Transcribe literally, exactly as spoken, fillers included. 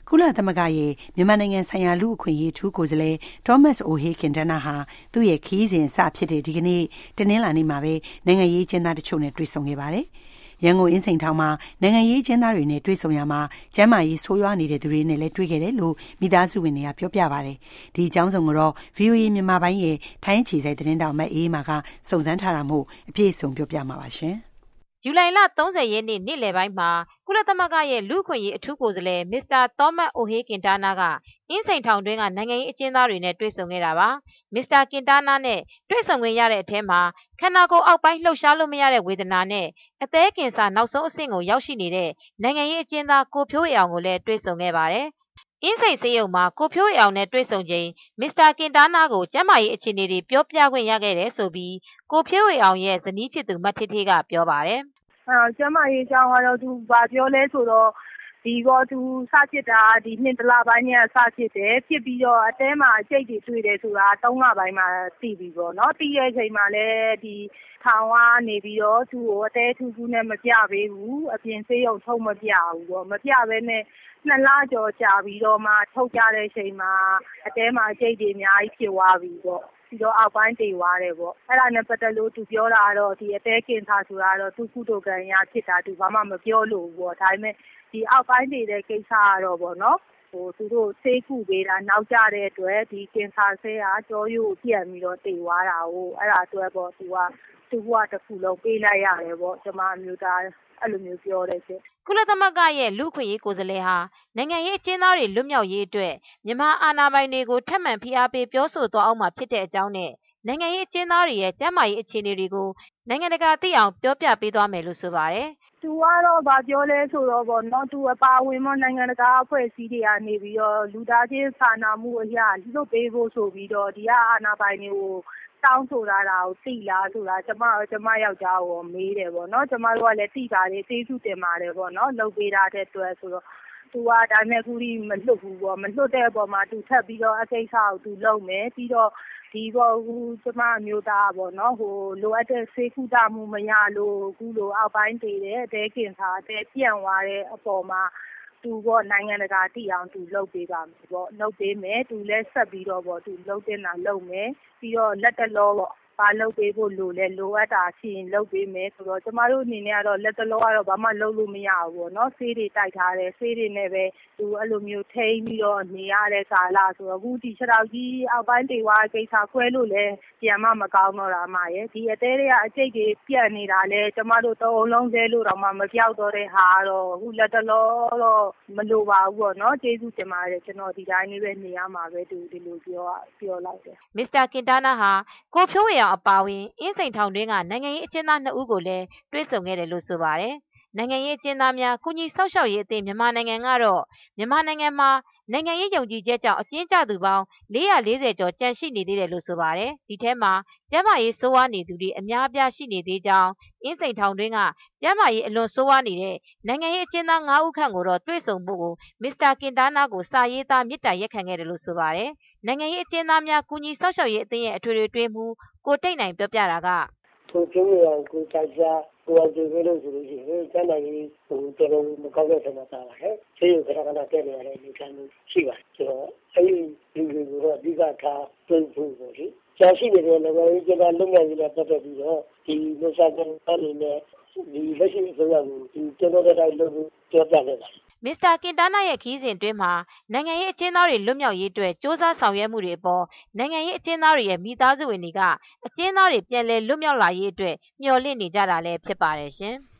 ကုလသမဂ္ဂရဲ့မြန်မာနိုင်ငံဆိုင်ရာလူ့အခွင့်အရေးထူးကိုယ်စားလှယ် Thomas O'Hay Quintana ဟာသူ့ရဲ့ခရီးစဉ်အစဖြစ်တဲ့ဒီကနေ့တနင်္လာနေ့မှာပဲနိုင်ငံရေးကျင်းသားတချို့နဲ့တွေ့ဆုံခဲ့ပါတယ်။ရန်ကုန်အင်းစိန်ထောင်မှာနိုင်ငံရေးကျင်းသားတွေနဲ့တွေ့ဆုံရမှာကျန်းမာရေးဆိုးရွားနေတဲ့သူတွေနဲ့လည်းတွေ့ခဲ့တယ်လို့မိသားစုဝင်တွေကပြောပြပါတယ်။ဒီအကြောင်းစုံကိုတော့ ဗွီအိုအေ မြန်မာပိုင်းရဲ့ထိုင်းအခြေစိုက်သတင်းတောင်မအေးမာကစုံစမ်းထားတာမို့အပြည့်အစုံပြောပြမှာပါရှင်။ဇူလိုင်လ၃၀ရက်နေ့နေ့လယ်ပိုင်းမှာကုလသမဂ္ဂရဲ့လူ့အခွင့်အရေးအထူးကိုယ်စားလှယ်မစ္စတာ Thomas O'Hay Quintana ကအင်းစိန်ထောင်တွင်းကနိုင်ငံရေးအကျဉ်းသားတွေနဲ့တွေ့ဆုံခဲ့တာပါ။မစ္စတာ Quintana နဲ့တွေ့ဆုံခွင့်ရတဲ့အထဲမှာခန္ဓာကိုယ်အောက်ပိုင်းလှုပ်ရှားလို့မရတဲ့ဝေဒနာနဲ့အသည်းကင်ဆာနောက်ဆုံးအဆင့်ကိုရောက်ရှိနေတဲ့နိုင်ငံရေးအကျဉ်းသားကိုဖြိုးအေအောင်ကိုလည်းတွေ့ဆုံခဲ့ပါတယ်။အင်းစိန်ဆေးရုံမှာကိုဖြိုးအေအောင်နဲ့တွေ့ဆုံချိန်မစ္စတာ Quintana ကိုကျန်းမာရေးအခြေအနေတွေပြောပြခွင့်ရခဲ့တယ်ဆိုပြီးကိုဖြိုးအေအောင်ရဲ့ဇနီးဖြစ်သူမထေထေကပြောပါတယ်။အဲကျမရေးကြောင်းကတော့သူဘာပြောလဲဆိုတော့ဒီကောသူစဖြစ်တာဒီနှစ်တလပိုင်းနဲ့စဖြစ်တယ်ဖြစ်ပြီးတော့အတဲမှာအကျိတ်တွေတွေ့တယ်ဆိုတာသုံးလပိုင်းမှာသိပြီပေါ့နော်သိတဲ့အချိန်မှာလည်းဒီထောင်ကနေပြီးတော့သူ့ကိုအတဲထူးထူးနဲ့မပြပေးဘူးအပြင်ဆေးရုံထုတ်မပြဘူးပေါ့မပြဘဲနဲ့နှစ်လကျော်ကြာပြီးတော့မှထုတ်ကြတဲ့အချိန်မှာအတဲမှာအကျိတ်တွေအများကြီးဖြစ်သွားပြီပေါ့ပြီးတော့အောက်ပိုင်းတည်သွားတယ်ပေါ့အဲ့ဒါနဲ့ပတ်သက်လို့သူပြောတာတော့ဒီအသေးကင်ဆာဆိုတာတော့သူကုတုကန်ရဖြစ်တာသူဘာမှမပြောလို့ဘူးပေါ့ဒါပေမဲ့ဒီအောက်ပိုင်းတည်တဲ့ကိစ္စကတော့ပေါ့နော်ဟိုသူတို့ဆေးကုပေးတာနောက်ကျတဲ့အတွက်ဒီကင်ဆာဆေးကကြောရိုးကိုပြန်ပြီးတော့တည်သွားတာကိုအဲ့ဒါအတွက်ပေါ့သူကသူကတစ်ခုလုံးပေးလိုက်ရတယ်ပေါ့ကျမမျိုးသားအဲ့လိုမျိုးပြောတယ်ရှင်ကုလသမဂ္ဂရဲ့လူ့အခွင့်အရေးကိုယ်စားလှယ်ဟာနိုင်ငံရေးအကျဉ်းသားတွေလွတ်မြောက်ရေးအတွက်မြန်မာအာဏာပိုင်တွေကိုထပ်မံဖိအားပေးပြောဆိုသွားအောင်မှာဖြစ်တဲ့အကြောင်းနဲ့နိုင်ငံရေးအကျဉ်းသားတွေရဲ့ကျန်းမာရေးအခြေအနေတွေကိုနိုင်ငံတကာသိအောင်ပြောပြပေးသွားမယ်လို့ဆိုပါတယ်။သူကတော့ဗာပြောလဲဆိုတော့ဗောနော်သူအပါဝင်မနိုင်ငံတကာအဖွဲ့အစည်းတွေကနေပြီးတော့လူသားချင်းစာနာမှုအရာလွတ်ပေးဖို့ဆိုပြီးတော့ဒီကအာဏာပိုင်တွေကိုတောင်းဆိုလာတာကိုသိလားဆိုတာကျမကျမယောက်ျားကိုမေးတယ်ပေါ့နော်ကျမတို့ကလည်းသိပါတယ်ကျေးဇူးတင်ပါတယ်ပေါ့နော်လုပ်ပေးတာတဲ့အတွက်ဆိုတော့သူကဒါနဲ့ခုထိမလွတ်ဘူးပေါ့မလွတ်တဲ့အပေါ်မှာသူထပ်ပြီးတော့အကိစ္စကိုသူလုပ်မယ်ပြီးတော့ဒီပေါ့ဟိုကျမမျိုးသားပေါ့နော်ဟိုလိုအပ်တဲ့ဆေးကုသမှုမရလို့အခုလိုအောက်ပိုင်းတည်တယ်အသေးကင်ဆာအသေးပြန့်သွားတဲ့အပေါ်မှာသူပေါ့နိုင်ငံတကာတည်အောင်သူလုပ်ပေးပါမယ်ပေါ့လုပ်ပေးမယ်သူလည်းဆက်ပြီးတော့ပေါ့သူလုပ်တင်တာလုပ်မယ်ပြီးတော့လက်တလောပေါ့ဘာလုပ်ပေးဖို့လိုလဲလိုအပ်တာရှိရင်လုပ်ပေးမယ်ဆိုတော့ကျမတို့အနေနဲ့ကတော့လက်တလောကတော့ဘာမှလုပ်လို့မရဘူးပေါ့နော်ဆေးတွေတိုက်ထားတယ်ဆေးတွေနဲ့ပဲသူအဲ့လိုမျိုးထိန်းပြီးတော့နေရတဲ့ကာလဆိုတော့အခုဒီခြေထောက်ကြီးအောက်ပိုင်းတေဝါကိစ္စခွဲလို့လဲပြန်မမကောင်းတော့တာမှရဲ့ဒီအသေးတွေကအကျိတ်တွေပြတ်နေတာလဲကျမတို့သုံးလုံးစဲလို့တော့မှမပြောက်တော့တဲ့ဟာတော့အခုလက်တလောတော့မလိုပါဘူးပေါ့နော်ကျေးဇူးတင်ပါတယ်ကျွန်တော်ဒီတိုင်းလေးပဲနေရမှာပဲသူဒီလိုပြောပြောလိုက်တယ်မစ္စတာကင်တာနာဟာကိုဖြိုးဝေအောင်အပါဝင်အင်းစိန်ထောင်တွင်းကနိုင်ငံရေးအကျဉ်းသားနှစ်ဦးကိုလည်းတွေ့ဆုံခဲ့တယ်လို့ဆိုပါတယ်။နိုင်ငံရေးအကျဉ်းသားများကုညီဆောက်ရှောက်ရေးအသင်းမြန်မာနိုင်ငံကတော့မြန်မာနိုင်ငံမှာနိုင်ငံရေးယုံကြည်ချက်ကြောင့်အကျဉ်းကျသူပေါင်းလေးရာလေးဆယ်ကျော်ကျန်ရှိနေသေးတယ်လို့ဆိုပါတယ်။ဒီထဲမှာကျန်းမာရေးဆိုးဝါးနေသူတွေအများအပြားရှိနေသေးကြောင်းအင်းစိန်ထောင်တွင်းကကျန်းမာရေးအလွန်ဆိုးဝါးနေတဲ့နိုင်ငံရေးအကျဉ်းသားငါးဦးခန့်ကိုတော့တွေ့ဆုံဖို့ကိုမစ္စတာကင်တာနာကိုစာရေးသားမေတ္တာရက်ခံခဲ့တယ်လို့ဆိုပါတယ်။နိုင်ငံရေးအကျဉ်းသားများကုညီဆောက်ရှောက်ရေးအသင်းရဲ့အထွေထွေတွင်းမှုကိုတိတ်နိုင်ပြောပြတာကထိုကျင်းရကိုတိုင်စားကိုယ်ကြည့်လို့ဆိုလို့ရှိရင်ကျန်းမာရေးဟိုတော်တော်မကောင်းတဲ့ဆန္ဒပါပါတယ်။ဆေးရုံကခဏခဏတက်နေရတဲ့လူခံရှိပါတယ်။ဆိုတော့အဲဒီလူတွေကိုတော့အဓိကထားပြုဖို့ပေါ့လေ။ကြာရှိနေတဲ့နိုင်ငံရေးကျန်းမာလုပ်ငန်းတွေနဲ့ပတ်သက်ပြီးတော့ဒီလူစားတဲ့အနေနဲ့ဒီလက်ရှိအစိုးရကိုဒီကျွန်တော်တို့တိုင်းလုပ်ဖို့ပြောပြနေပါတယ်မစ္စတာကင်တာနာရဲ့ခီးစဉ်တွင်မှာနိုင်ငံရေးအကျဉ်းသားတွေလွတ်မြောက်ရေးအတွက်စ조사ဆောင်ရွက်မှုတွေအပေါ်နိုင်ငံရေးအကျဉ်းသားတွေရဲ့မိသားစုဝင်တွေကအကျဉ်းသားတွေပြန်လည်လွတ်မြောက်လာရေးအတွက်မျှော်လင့်နေကြတာလည်းဖြစ်ပါတယ်ရှင်။